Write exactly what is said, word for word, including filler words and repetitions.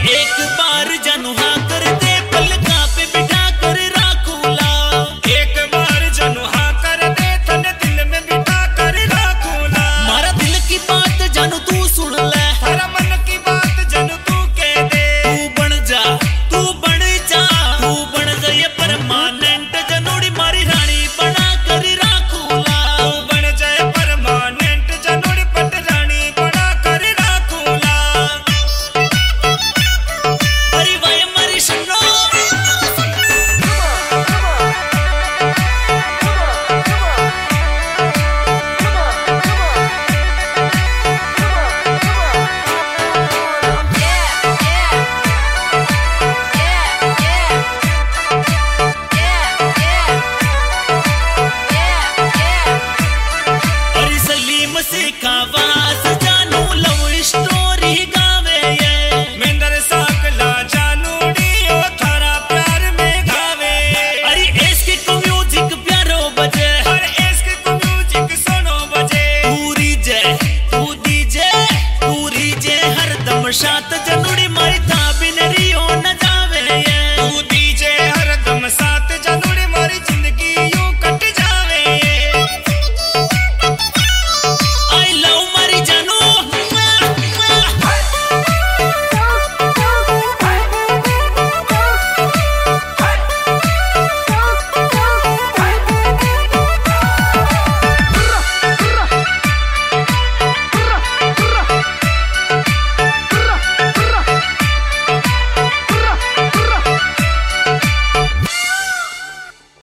एक बार जानू हाँ कर दे पलका पे बिठा कर राखूला। एक बार जानू हाँ कर दे तने दिल में बिठा कर राखूला। मारा दिल की बात जानू तू सुन ले, थारा मन की बात जानू तू कह दे। तू बन जा तू बन जा तू बन जा ये परमानेंट जनोड़ी मारी रानी बना कर राखूला। तू बन जाए परमानेंट जनोड़ी पट रानी बना कर राखूला। अरे वाह मारी सुनो आवाज जानू लव स्टोरी गावे ये मेंदर साकला जानूड़ी ओ थारा प्यार में गावे। अरे इसके को म्यूजिक प्यारो बजे, अरे इसके को म्यूजिक सुनो बजे। पूरी जय तू दीजे पूरी जय हरदम शात जन